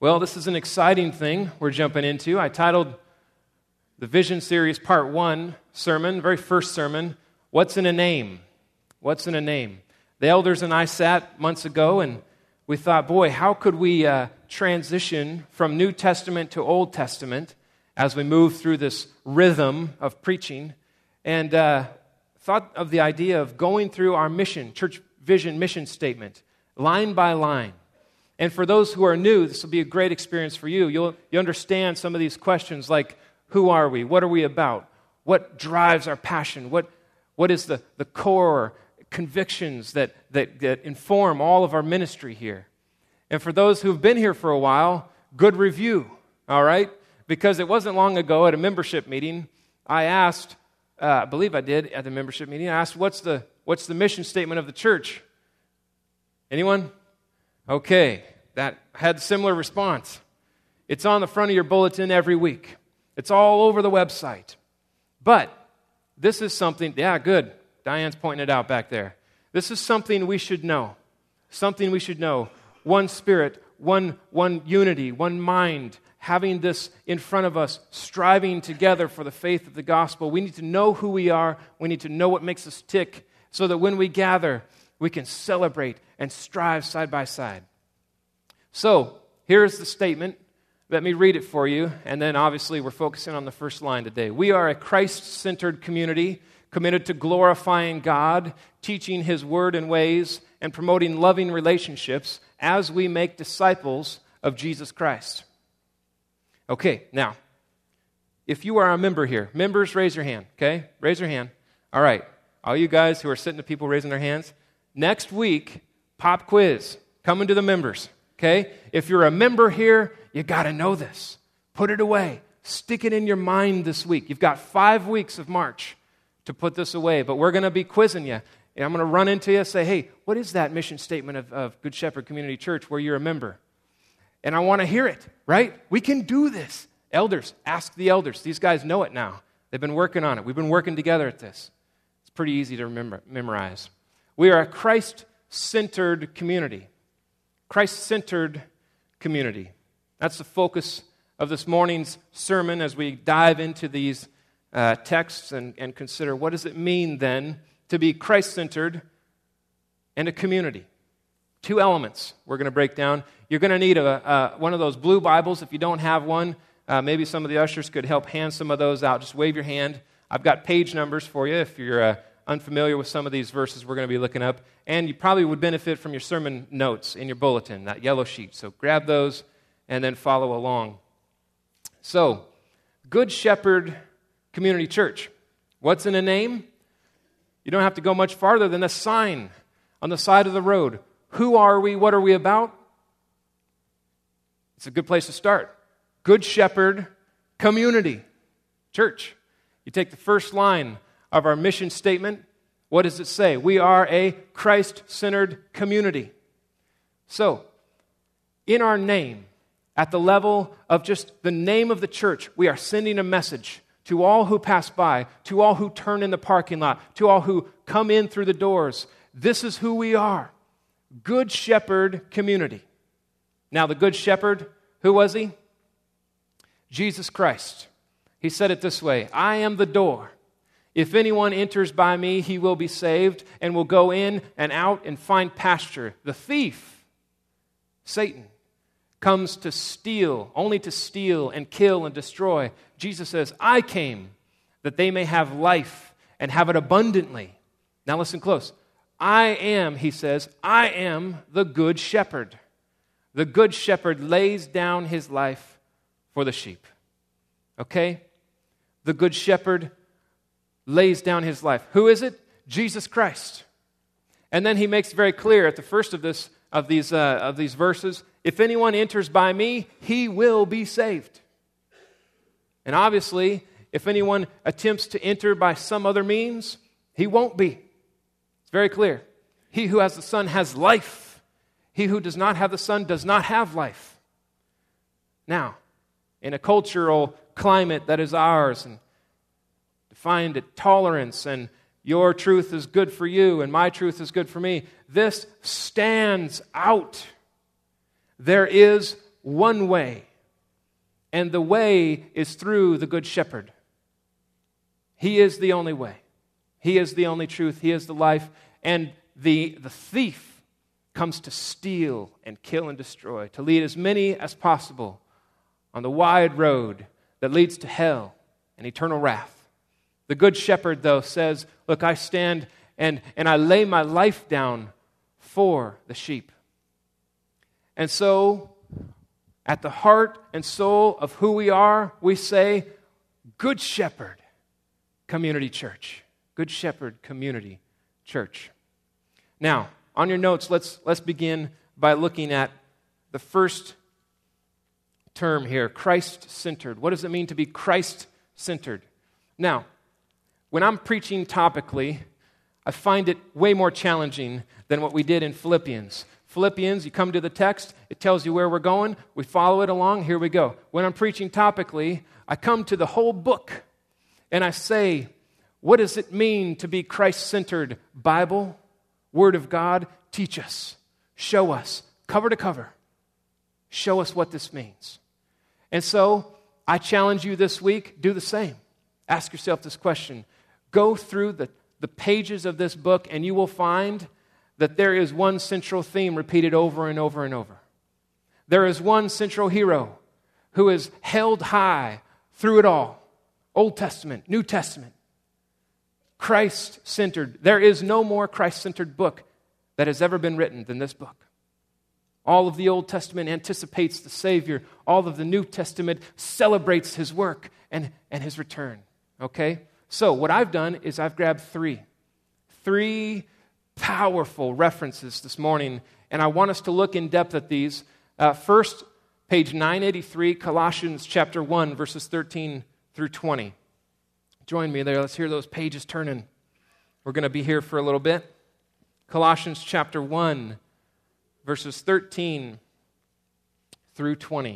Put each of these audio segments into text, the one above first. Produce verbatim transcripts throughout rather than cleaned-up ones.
Well, this is an exciting thing we're jumping into. I titled the Vision Series Part one sermon, very first sermon, What's in a Name? What's in a Name? The elders and I sat months ago and we thought, boy, how could we uh, transition from New Testament to Old Testament as we move through this rhythm of preaching? And uh, thought of the idea of going through our mission, church vision mission statement, line by line. And for those who are new, this will be a great experience for you. You'll you understand some of these questions like, who are we? What are we about? What drives our passion? What What is the, the core convictions that, that, that inform all of our ministry here? And for those who've been here for a while, good review, all right? Because it wasn't long ago at a membership meeting, I asked, uh, I believe I did at the membership meeting, I asked, what's the what's the mission statement of the church? Anyone? Okay, that had a similar response. It's on the front of your bulletin every week. It's all over the website. But this is something, yeah, good. Diane's pointing it out back there. This is something we should know. Something we should know. One spirit, one, one unity, one mind, having this in front of us, striving together for the faith of the gospel. We need to know who we are. We need to know what makes us tick so that when we gather, we can celebrate and strive side by side. So, here's the statement. Let me read it for you, and then obviously we're focusing on the first line today. We are a Christ-centered community committed to glorifying God, teaching His word and ways, and promoting loving relationships as we make disciples of Jesus Christ. Okay, now, if you are a member here, members, raise your hand, okay? Raise your hand. All right, all you guys who are sitting to people raising their hands, next week, pop quiz, coming to the members, okay? If you're a member here, you got to know this. Put it away. Stick it in your mind this week. You've got five weeks of March to put this away, but we're going to be quizzing you. And I'm going to run into you and say, hey, what is that mission statement of, of Good Shepherd Community Church where you're a member? And I want to hear it, right? We can do this. Elders, ask the elders. These guys know it now. They've been working on it. We've been working together at this. It's pretty easy to remember, memorize. We are a Christ-centered community. Christ-centered community. That's the focus of this morning's sermon as we dive into these uh, texts and, and consider what does it mean then to be Christ-centered and a community. Two elements we're going to break down. You're going to need a, a, one of those blue Bibles. If you don't have one, uh, maybe some of the ushers could help hand some of those out. Just wave your hand. I've got page numbers for you if you're uh, unfamiliar with some of these verses we're going to be looking up. And you probably would benefit from your sermon notes in your bulletin, that yellow sheet. So grab those and then follow along. So, Good Shepherd Community Church. What's in a name? You don't have to go much farther than a sign on the side of the road. Who are we? What are we about? It's a good place to start. Good Shepherd Community Church. You take the first line of our mission statement. What does it say? We are a Christ-centered community. So, in our name, at the level of just the name of the church, we are sending a message to all who pass by, to all who turn in the parking lot, to all who come in through the doors. This is who we are. Good Shepherd Community. Now, the Good Shepherd, who was he? Jesus Christ. He said it this way, I am the door. If anyone enters by me, he will be saved and will go in and out and find pasture. The thief, Satan, comes to steal, only to steal and kill and destroy. Jesus says, I came that they may have life and have it abundantly. Now listen close. I am, he says, I am the good shepherd. The good shepherd lays down his life for the sheep. Okay? The good shepherd lays down his life. Who is it? Jesus Christ. And then he makes very clear at the first of this of these uh, of these verses, if anyone enters by me, he will be saved. And obviously, if anyone attempts to enter by some other means, he won't be. It's very clear. He who has the Son has life. He who does not have the Son does not have life. Now, in a cultural climate that is ours, and defined at tolerance, and your truth is good for you, and my truth is good for me, this stands out. There is one way, and the way is through the Good Shepherd. He is the only way. He is the only truth. He is the life. And the, the thief comes to steal and kill and destroy, to lead as many as possible on the wide road that leads to hell and eternal wrath. The Good Shepherd, though, says, look, I stand and, and I lay my life down for the sheep. And so, at the heart and soul of who we are, we say, Good Shepherd Community Church. Good Shepherd Community Church. Now, on your notes, let's, let's begin by looking at the first term here, Christ-centered. What does it mean to be Christ-centered? Now, when I'm preaching topically, I find it way more challenging than what we did in Philippians. Philippians, you come to the text, it tells you where we're going, we follow it along, here we go. When I'm preaching topically, I come to the whole book, and I say, what does it mean to be Christ-centered? Bible, Word of God, teach us, show us, cover to cover. Show us what this means. And so, I challenge you this week, do the same. Ask yourself this question. Go through the, the pages of this book, and you will find that there is one central theme repeated over and over and over. There is one central hero who is held high through it all. Old Testament, New Testament. Christ-centered. There is no more Christ-centered book that has ever been written than this book. All of the Old Testament anticipates the Savior. All of the New Testament celebrates His work and, and His return. Okay? So what I've done is I've grabbed three. Three powerful references this morning, and I want us to look in depth at these. Uh, first, page nine eighty-three, Colossians chapter one, verses thirteen through twenty. Join me there. Let's hear those pages turning. We're going to be here for a little bit. Colossians chapter one, verses thirteen through twenty.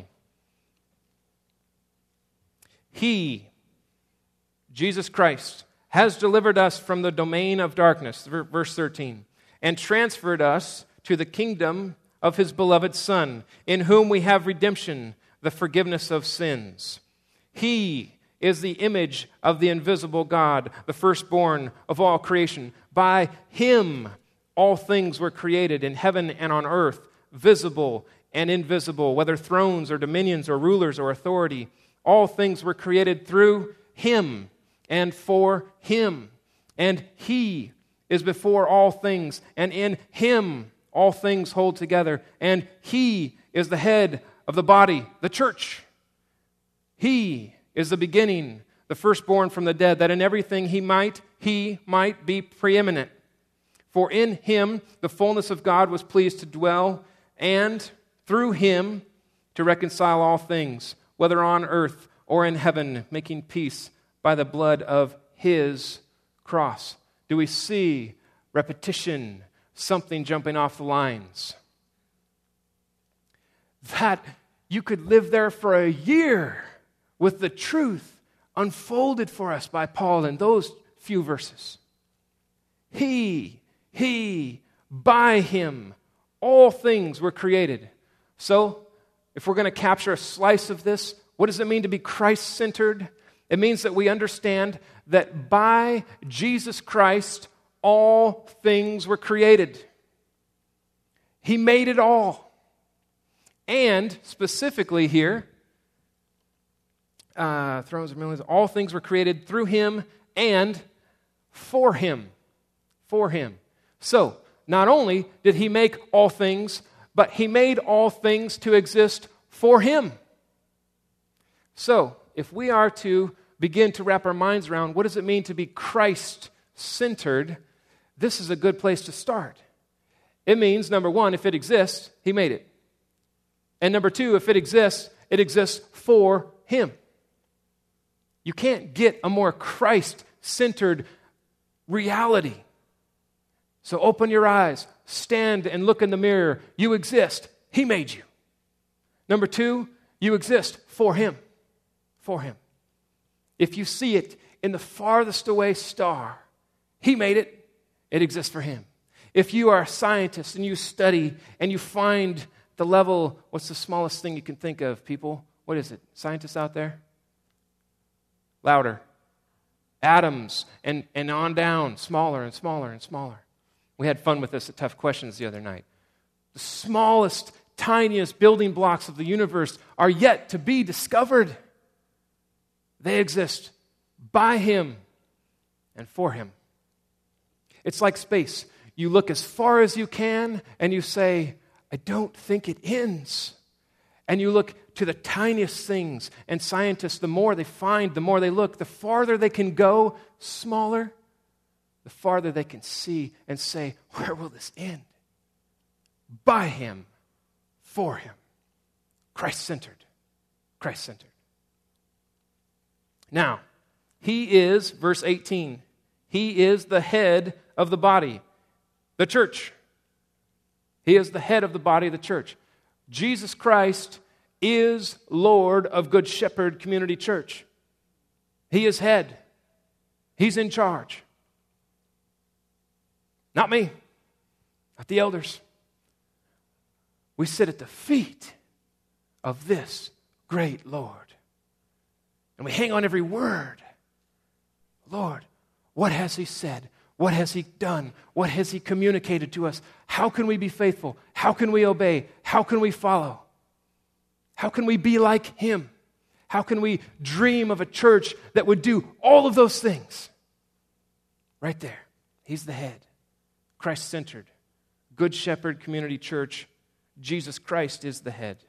He, Jesus Christ, has delivered us from the domain of darkness, verse thirteen, and transferred us to the kingdom of His beloved Son, in whom we have redemption, the forgiveness of sins. He is the image of the invisible God, the firstborn of all creation. By Him all things were created in heaven and on earth, visible and invisible, whether thrones or dominions or rulers or authority. All things were created through Him and for Him. And He is before all things, and in Him all things hold together. And He is the head of the body, the church. He is the beginning, the firstborn from the dead, that in everything He might, He might be preeminent. For in Him the fullness of God was pleased to dwell, and through Him to reconcile all things, whether on earth or in heaven, making peace by the blood of His cross. Do we see repetition, something jumping off the lines? That you could live there for a year with the truth unfolded for us by Paul in those few verses. He, He, by Him, all things were created. So, if we're going to capture a slice of this, what does it mean to be Christ-centered? It means that we understand that by Jesus Christ, all things were created. He made it all. And specifically here, uh, thrones and millions, all things were created through Him and for Him. For Him. So, not only did He make all things, but He made all things to exist for Him. So, if we are to begin to wrap our minds around what does it mean to be Christ-centered, this is a good place to start. It means, number one, if it exists, He made it. And number two, if it exists, it exists for Him. You can't get a more Christ-centered reality. So open your eyes, stand and look in the mirror. You exist. He made you. Number two, you exist for Him. For Him. If you see it in the farthest away star, He made it. It exists for Him. If you are a scientist and you study and you find the level, what's the smallest thing you can think of, people? What is it? Scientists out there? Louder. Atoms, and, and on down, smaller and smaller and smaller. We had fun with this at Tough Questions the other night. The smallest, tiniest building blocks of the universe are yet to be discovered. They exist by Him and for Him. It's like space. You look as far as you can and you say, I don't think it ends. And you look to the tiniest things, and scientists, the more they find, the more they look, the farther they can go, smaller, the farther they can see and say, where will this end? By Him, for Him. Christ-centered. Christ-centered. Now, He is, verse eighteen, He is the head of the body, the church. He is the head of the body of the church. Jesus Christ is Lord of Good Shepherd Community Church. He is head. He's in charge. Not me. Not the elders. We sit at the feet of this great Lord. And we hang on every word. Lord, what has He said? What has He done? What has He communicated to us? How can we be faithful? How can we obey? How can we follow? How can we be like Him? How can we dream of a church that would do all of those things? Right there. He's the head. Christ-centered. Good Shepherd Community Church. Jesus Christ is the head.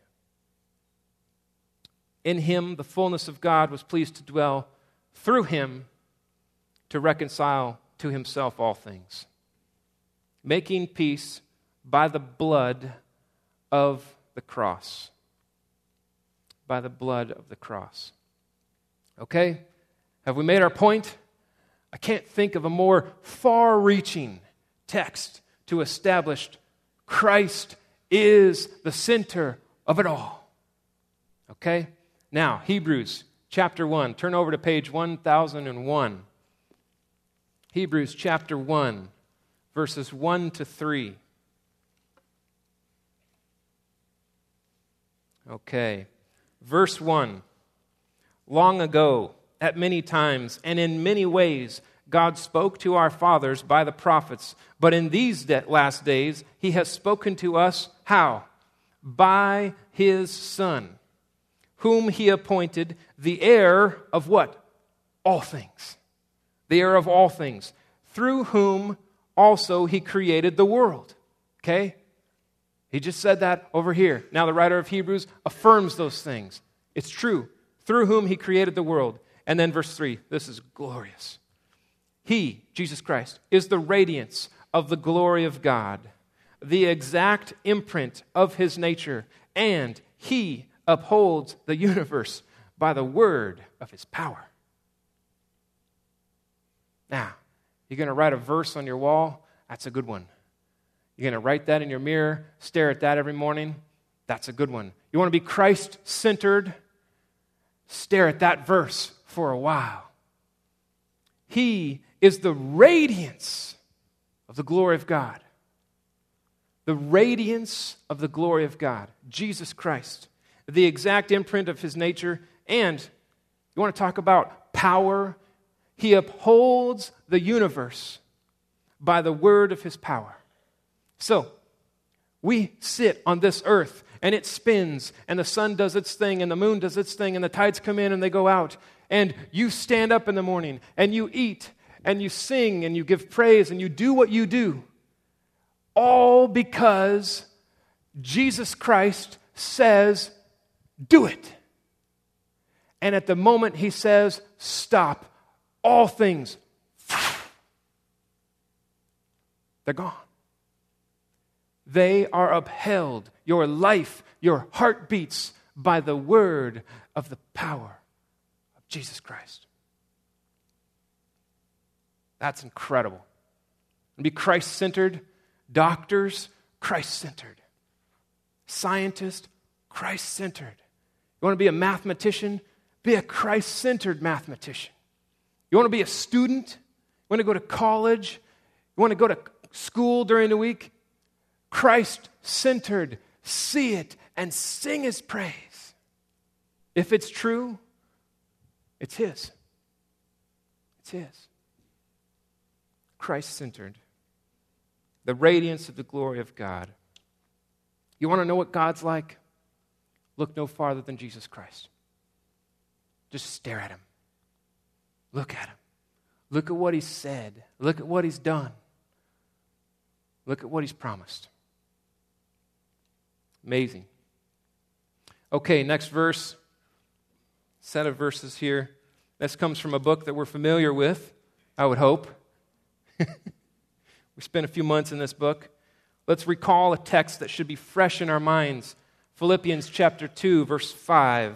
In Him, the fullness of God was pleased to dwell, through Him to reconcile to Himself all things, making peace by the blood of the cross. By the blood of the cross. Okay? Have we made our point? I can't think of a more far-reaching text to establish Christ is the center of it all. Okay? Now, Hebrews chapter one. Turn over to page one thousand one. Hebrews chapter one, verses one to three. Okay. Verse one. Long ago, at many times, and in many ways, God spoke to our fathers by the prophets. But in these de- last days, He has spoken to us, how? By His Son, whom He appointed the heir of what? All things. The heir of all things. Through whom also He created the world. Okay? He just said that over here. Now the writer of Hebrews affirms those things. It's true. Through whom He created the world. And then verse three. This is glorious. He, Jesus Christ, is the radiance of the glory of God, the exact imprint of His nature, and He upholds the universe by the word of His power. Now, you're going to write a verse on your wall? That's a good one. You're going to write that in your mirror, stare at that every morning? That's a good one. You want to be Christ-centered? Stare at that verse for a while. He is the radiance of the glory of God. The radiance of the glory of God. Jesus Christ. The exact imprint of His nature. And you want to talk about power? He upholds the universe by the word of His power. So, we sit on this earth and it spins and the sun does its thing and the moon does its thing and the tides come in and they go out. And you stand up in the morning and you eat and you sing and you give praise and you do what you do. All because Jesus Christ says, do it. And at the moment He says, stop, all things, they're gone. They are upheld, your life, your heartbeats, by the word of the power of Jesus Christ. That's incredible. And be Christ-centered. Doctors, Christ-centered. Scientist, Christ-centered. You want to be a mathematician? Be a Christ-centered mathematician. You want to be a student? You want to go to college? You want to go to school during the week? Christ-centered. see it, and sing his praise. If it's true, it's his. It's his. Christ-centered. The radiance of the glory of God. You want to know what God's like? Look no farther than Jesus Christ. Just stare at him. Look at him. Look at what he said. Look at what he's done. Look at what he's promised. Amazing. Okay, next verse. Set of verses here. This comes from a book that we're familiar with, I would hope. We spent a few months in this book. Let's recall a text that should be fresh in our minds. Philippians chapter two, verse five.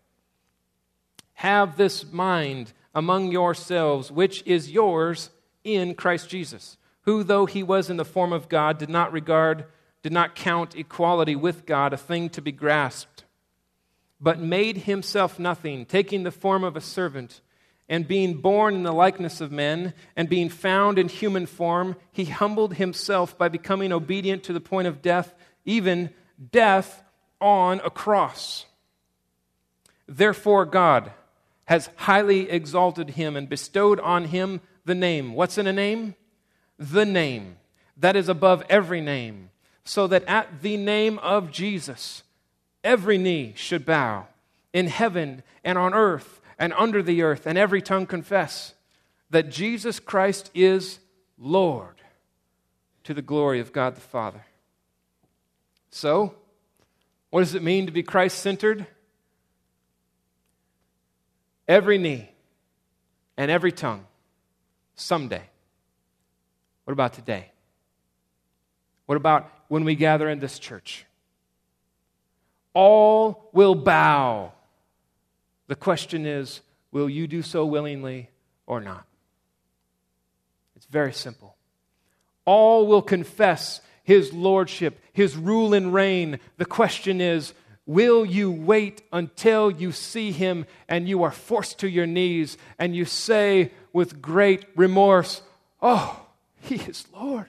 Have this mind among yourselves, which is yours in Christ Jesus, who, though he was in the form of God, did not regard, did not count equality with God a thing to be grasped, but made himself nothing, taking the form of a servant, and being born in the likeness of men, and being found in human form, he humbled himself by becoming obedient to the point of death, even death on a cross. Therefore God has highly exalted him and bestowed on him the name. What's in a name? The name that is above every name, so that at the name of Jesus, every knee should bow in heaven and on earth and under the earth, and every tongue confess that Jesus Christ is Lord, to the glory of God the Father. So, what does it mean to be Christ-centered? Every knee and every tongue, someday. What about today? What about when we gather in this church? All will bow. The question is, will you do so willingly or not? It's very simple. All will confess his lordship, his rule and reign. The question is, will you wait until you see him and you are forced to your knees and you say with great remorse, oh, he is Lord?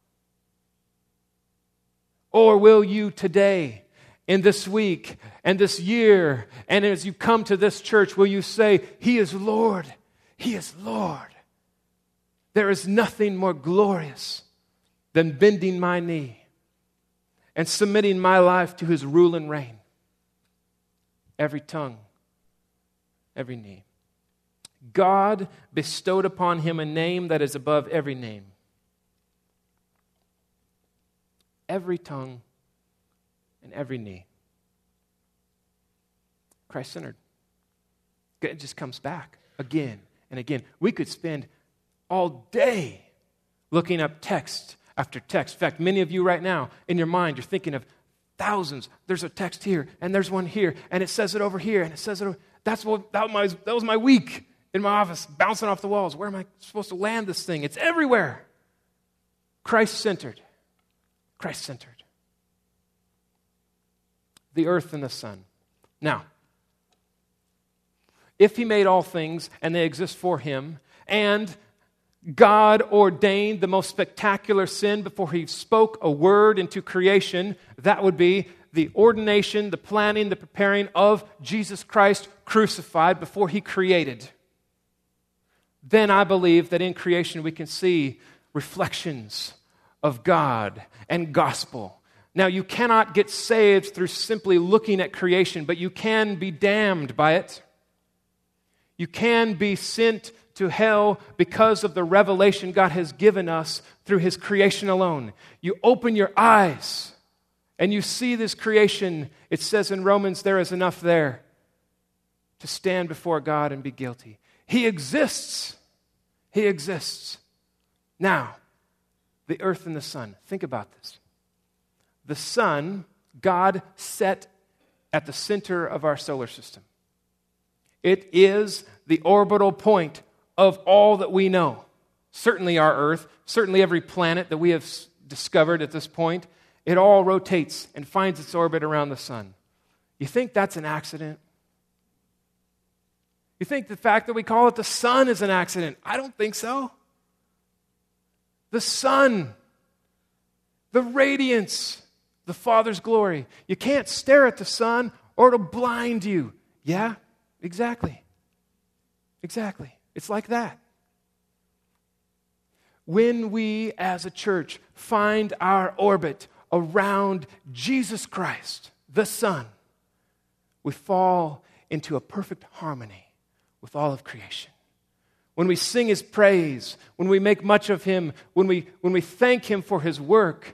Or will you today, in this week and this year, and as you come to this church, will you say, he is Lord, he is Lord? There is nothing more glorious than bending my knee and submitting my life to his rule and reign. Every tongue, every knee. God bestowed upon him a name that is above every name. Every tongue and every knee. Christ-centered. It just comes back again and again. We could spend all day looking up text after text. In fact, many of you right now, in your mind, you're thinking of thousands. There's a text here, and there's one here, and it says it over here, and it says it over. That's what that was my, that was my week in my office, bouncing off the walls. Where am I supposed to land this thing? It's everywhere. Christ-centered. Christ-centered. The earth and the sun. Now, if he made all things and they exist for him, and God ordained the most spectacular sin before he spoke a word into creation, that would be the ordination, the planning, the preparing of Jesus Christ crucified before he created. Then I believe that in creation we can see reflections of God and gospel. Now, you cannot get saved through simply looking at creation, but you can be damned by it. You can be sent to hell because of the revelation God has given us through his creation alone. You open your eyes and you see this creation. It says in Romans, there is enough there to stand before God and be guilty. He exists. He exists. Now, the earth and the sun. Think about this. The sun, God set at the center of our solar system. It is the orbital point of all that we know. Certainly our earth, certainly every planet that we have discovered at this point, it all rotates and finds its orbit around the sun. You think that's an accident? You think the fact that we call it the sun is an accident? I don't think so. The sun, the radiance, the the Father's glory. You can't stare at the sun or it'll blind you. Yeah, exactly. Exactly. It's like that. When we as a church find our orbit around Jesus Christ, the Son, we fall into a perfect harmony with all of creation. When we sing His praise, when we make much of Him, when we, when we thank Him for His work,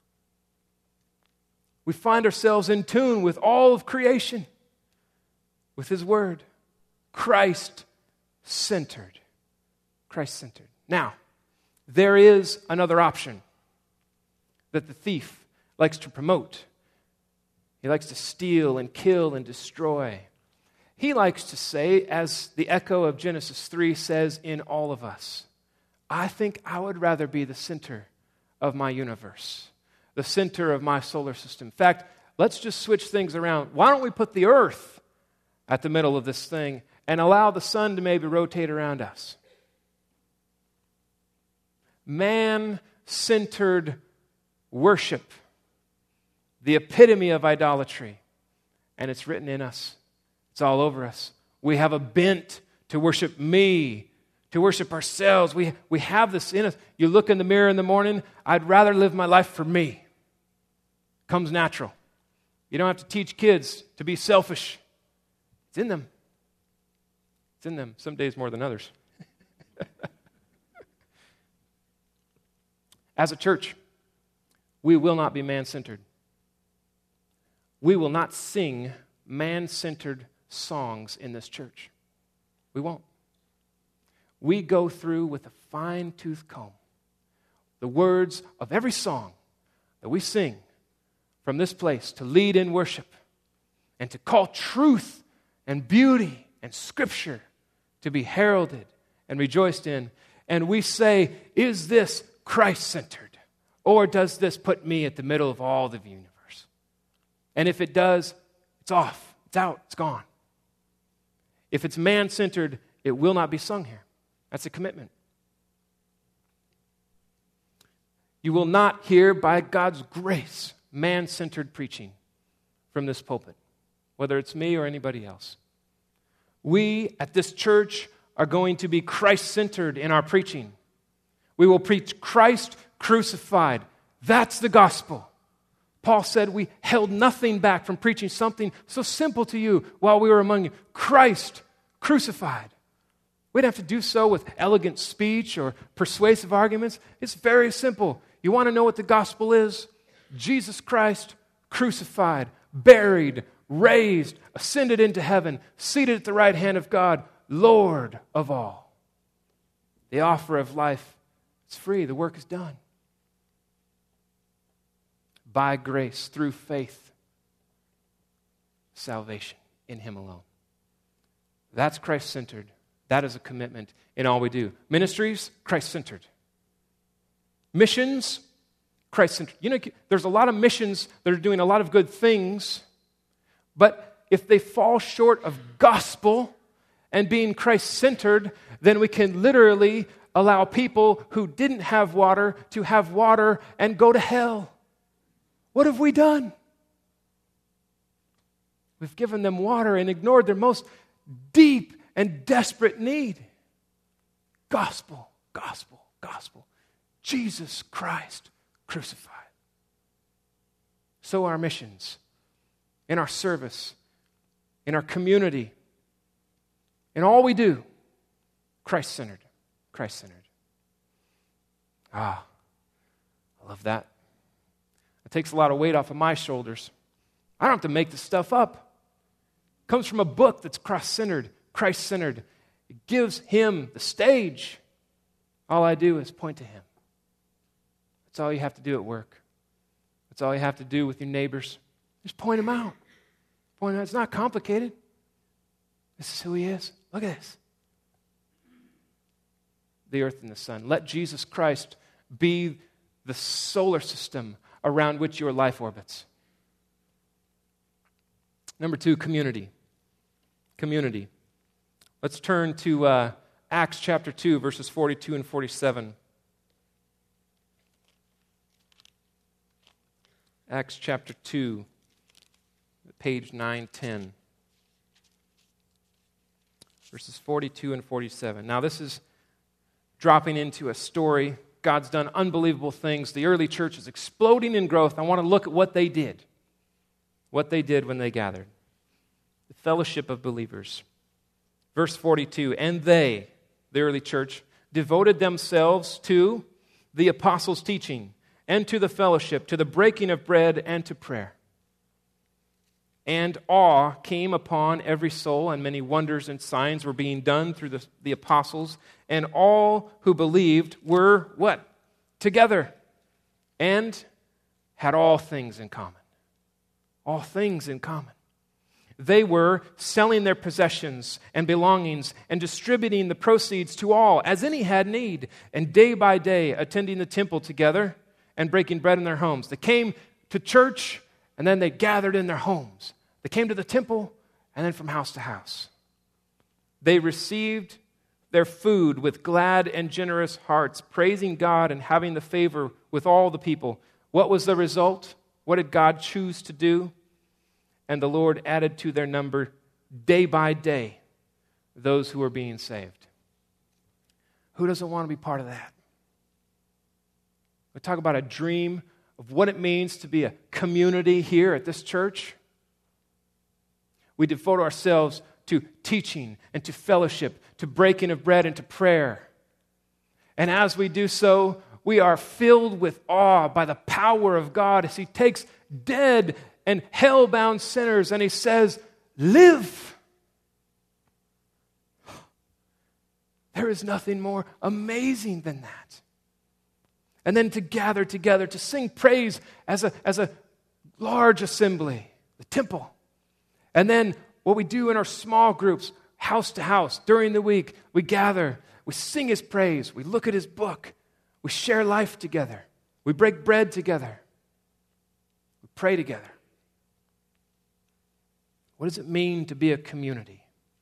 we find ourselves in tune with all of creation, with His Word. Christ-centered. Christ-centered. Now, there is another option that the thief likes to promote. He likes to steal and kill and destroy. He likes to say, as the echo of Genesis three says in all of us, I think I would rather be the center of my universe, the center of my solar system. In fact, let's just switch things around. Why don't we put the earth at the middle of this thing and allow the sun to maybe rotate around us? Man-centered worship, the epitome of idolatry, and it's written in us. It's all over us. We have a bent to worship me, to worship ourselves. We, we have this in us. You look in the mirror in the morning, I'd rather live my life for me. Comes natural. You don't have to teach kids to be selfish. It's in them. It's in them. Some days more than others. As a church, we will not be man-centered. We will not sing man-centered songs in this church. We won't. We go through with a fine-tooth comb the words of every song that we sing from this place to lead in worship and to call truth and beauty and Scripture to be heralded and rejoiced in. And we say, is this Christ-centered? Or does this put me at the middle of all the universe? And if it does, it's off. It's out. It's gone. If it's man-centered, it will not be sung here. That's a commitment. You will not hear, by God's grace, man-centered preaching from this pulpit, whether it's me or anybody else. We at this church are going to be Christ-centered in our preaching. We will preach Christ crucified. That's the gospel. Paul said we held nothing back from preaching something so simple to you while we were among you. Christ crucified. We don't have to do so with elegant speech or persuasive arguments. It's very simple. You want to know what the gospel is? Jesus Christ crucified, buried, raised, ascended into heaven, seated at the right hand of God, Lord of all. The offer of life, it's free. The work is done. By grace, through faith, salvation in Him alone. That's Christ-centered. That is a commitment in all we do. Ministries, Christ-centered. Missions, Christ-centered. You know, there's a lot of missions that are doing a lot of good things, but if they fall short of gospel and being Christ-centered, then we can literally allow people who didn't have water to have water and go to hell. What have we done? We've given them water and ignored their most deep and desperate need. Gospel, gospel, gospel. Jesus Christ crucified. So our missions, in our service, in our community, in all we do, Christ-centered, Christ-centered. Ah, I love that. It takes a lot of weight off of my shoulders. I don't have to make this stuff up. It comes from a book that's cross-centered, Christ-centered. It gives Him the stage. All I do is point to Him. That's all you have to do at work. That's all you have to do with your neighbors. Just point Him out. Point Him out. It's not complicated. This is who He is. Look at this. The earth and the sun. Let Jesus Christ be the solar system around which your life orbits. Number two, community. Community. Let's turn to uh, Acts chapter two, verses forty-two and forty-seven. Acts chapter two, page nine ten. Verses forty-two and forty-seven. Now this is dropping into a story. God's done unbelievable things. The early church is exploding in growth. I want to look at what they did. What they did when they gathered. The fellowship of believers. Verse forty-two, and they, the early church, devoted themselves to the apostles' teaching and to the fellowship, to the breaking of bread and to prayer. And awe came upon every soul, and many wonders and signs were being done through the, the apostles. And all who believed were what? Together. And had all things in common. All things in common. They were selling their possessions and belongings and distributing the proceeds to all, as any had need. And day by day, attending the temple together and breaking bread in their homes. They came to church, and then they gathered in their homes. They came to the temple, and then from house to house. They received their food with glad and generous hearts, praising God and having the favor with all the people. What was the result? What did God choose to do? And the Lord added to their number day by day those who were being saved. Who doesn't want to be part of that? We talk about a dream of what it means to be a community here at this church. We devote ourselves to teaching and to fellowship, to breaking of bread and to prayer. And as we do so, we are filled with awe by the power of God as He takes dead and hell-bound sinners and He says, live. There is nothing more amazing than that. And then to gather together, to sing praise as a, as a large assembly, the temple. And then what we do in our small groups, house to house, during the week, we gather, we sing His praise, we look at His book, we share life together, we break bread together, we pray together. What does it mean to be a community?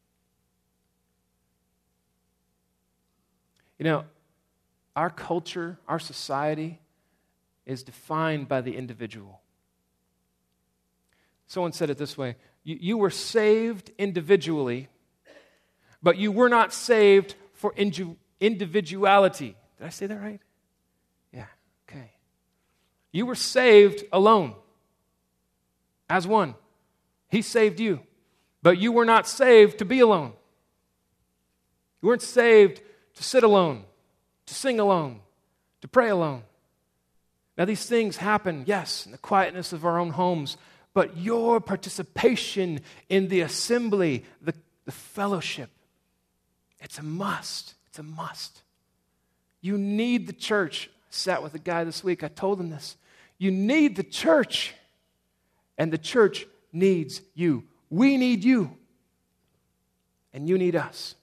You know, our culture, our society is defined by the individual. Someone said it this way, you, you were saved individually, but you were not saved for indi- individuality. Did I say that right? Yeah, okay. You were saved alone, as one. He saved you, but you were not saved to be alone. You weren't saved to sit alone, to sing alone, to pray alone. Now these things happen, yes, in the quietness of our own homes, but your participation in the assembly, the, the fellowship, it's a must. It's a must. You need the church. I sat with a guy this week, I told him this. You need the church, and the church needs you. We need you, and you need us.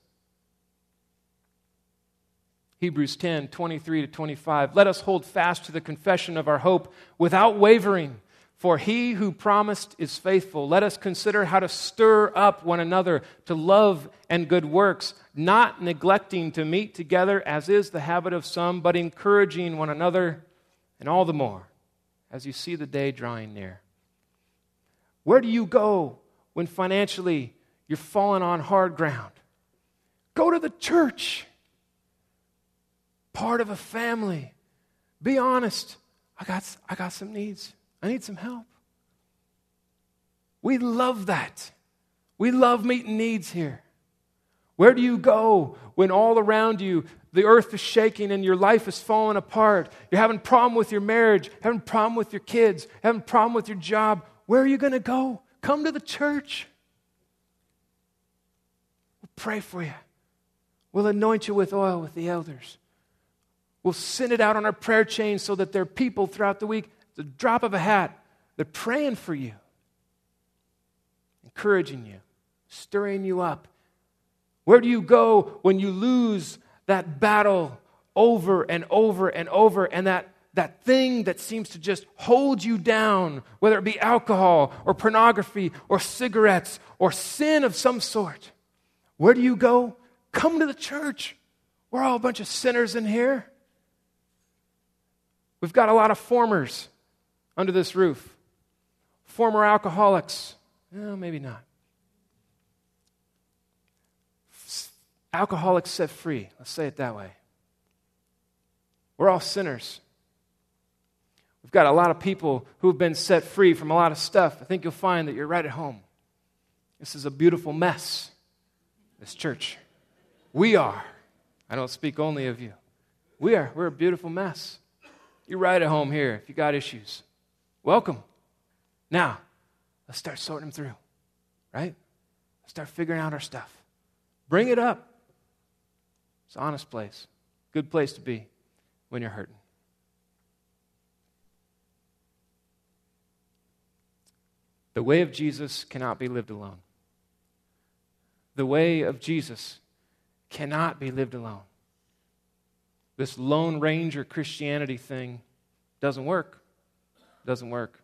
Hebrews ten, twenty-three to twenty-five. Let us hold fast to the confession of our hope without wavering, for He who promised is faithful. Let us consider how to stir up one another to love and good works, not neglecting to meet together as is the habit of some, but encouraging one another, and all the more as you see the day drawing near. Where do you go when financially you're falling on hard ground? Go to the church. Part of a family. Be honest. I got, I got some needs. I need some help. We love that. We love meeting needs here. Where do you go when all around you the earth is shaking and your life is falling apart? You're having a problem with your marriage, having a problem with your kids, having a problem with your job. Where are you going to go? Come to the church. We'll pray for you. We'll anoint you with oil with the elders. We'll send it out on our prayer chain so that there are people throughout the week, the drop of a hat, they're praying for you, encouraging you, stirring you up. Where do you go when you lose that battle over and over and over, and that, that thing that seems to just hold you down, whether it be alcohol or pornography or cigarettes or sin of some sort? Where do you go? Come to the church. We're all a bunch of sinners in here. We've got a lot of formers under this roof. former alcoholics. No, maybe not. Alcoholics set free. Let's say it that way. We're all sinners. We've got a lot of people who've been set free from a lot of stuff. I think you'll find that you're right at home. This is a beautiful mess, this church. We are. I don't speak only of you. We are. We're a beautiful mess. You're right at home here if you got issues. Welcome. Now, let's start sorting them through, right? Let's start figuring out our stuff. Bring it up. It's an honest place. Good place to be when you're hurting. The way of Jesus cannot be lived alone. The way of Jesus cannot be lived alone. This Lone Ranger Christianity thing doesn't work. Doesn't work.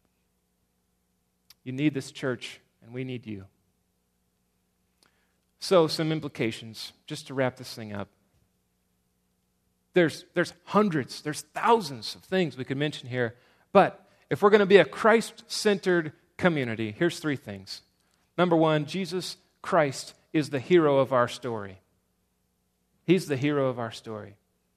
You need this church, and we need you. So, some implications, just to wrap this thing up. There's, there's hundreds, there's thousands of things we could mention here, but if we're going to be a Christ-centered community, here's three things. Number one, Jesus Christ is the hero of our story. He's the hero of our story.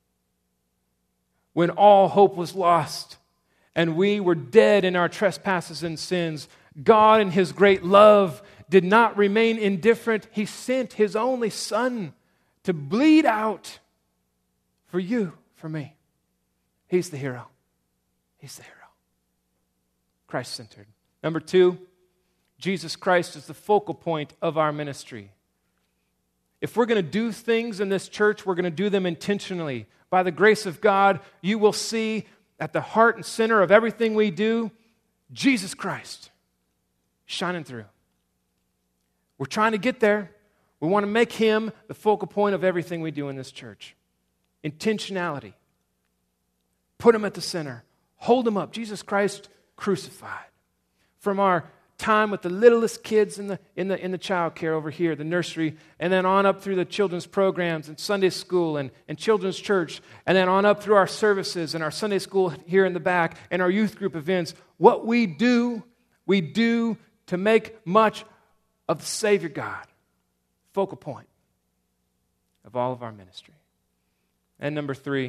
When all hope was lost and we were dead in our trespasses and sins, God in His great love did not remain indifferent. He sent His only Son to bleed out for you, for me. He's the hero. He's the hero. Christ-centered. Number two, Jesus Christ is the focal point of our ministry. If we're going to do things in this church, we're going to do them intentionally. By the grace of God, you will see at the heart and center of everything we do, Jesus Christ shining through. We're trying to get there. We want to make Him the focal point of everything we do in this church. Intentionality. Put Him at the center. Hold Him up. Jesus Christ crucified. From our time with the littlest kids in the in the in the child care over here, the nursery, and then on up through the children's programs and Sunday school and, and children's church, and then on up through our services and our Sunday school here in the back and our youth group events. What we do, we do to make much of the Savior God, focal point of all of our ministry. And number three,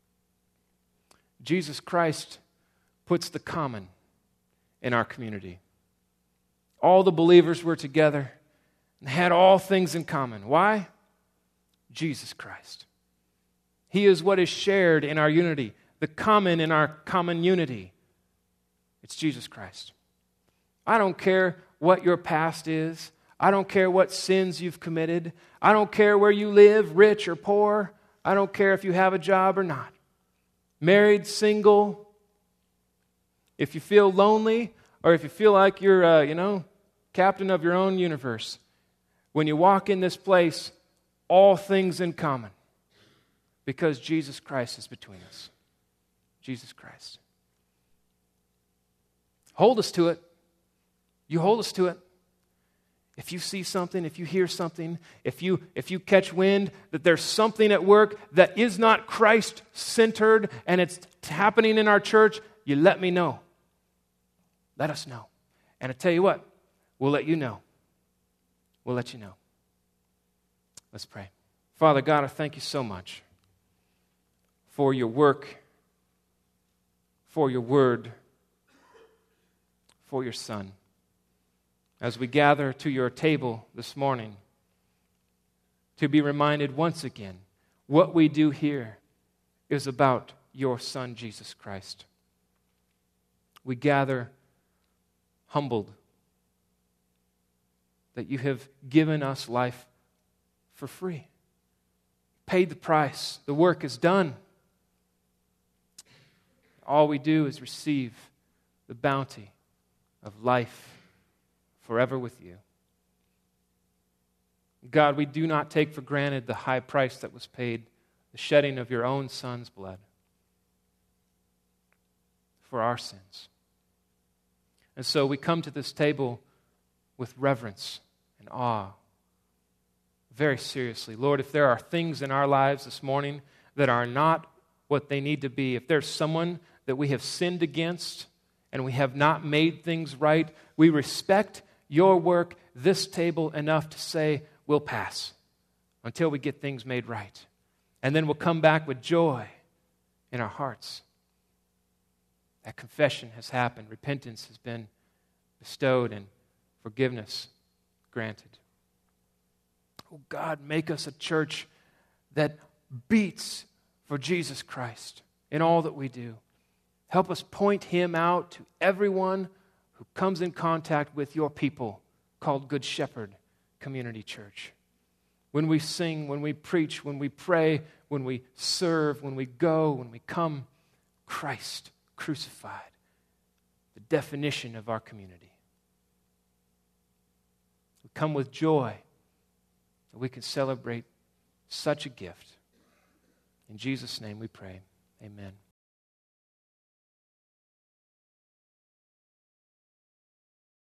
Jesus Christ puts the common in our community. All the believers were together and had all things in common. Why? Jesus Christ. He is what is shared in our unity, the common in our common unity. It's Jesus Christ. I don't care what your past is. I don't care what sins you've committed. I don't care where you live, rich or poor. I don't care if you have a job or not. Married, single. If you feel lonely, or if you feel like you're, uh, you know, captain of your own universe, when you walk in this place, all things in common. Because Jesus Christ is between us. Jesus Christ. Hold us to it. You hold us to it. If you see something, if you hear something, if you if you catch wind that there's something at work that is not Christ-centered and it's happening in our church, you let me know. Let us know. And I tell you what, we'll let you know. We'll let you know. Let's pray. Father God, I thank you so much for your work, for your word, for your Son. As we gather to your table this morning, to be reminded once again, what we do here is about your Son, Jesus Christ. We gather humbled that you have given us life for free. Paid the price. The work is done. All we do is receive the bounty of life forever with you. God, we do not take for granted the high price that was paid, the shedding of your own Son's blood for our sins. And so we come to this table with reverence and awe, very seriously. Lord, if there are things in our lives this morning that are not what they need to be, if there's someone that we have sinned against and we have not made things right, we respect your work, this table, enough to say, we'll pass until we get things made right. And then we'll come back with joy in our hearts. That confession has happened. Repentance has been bestowed and forgiveness granted. Oh God, make us a church that beats for Jesus Christ in all that we do. Help us point Him out to everyone who comes in contact with your people called Good Shepherd Community Church. When we sing, when we preach, when we pray, when we serve, when we go, when we come, Christ crucified, the definition of our community. We come with joy that we can celebrate such a gift. In Jesus' name we pray. Amen.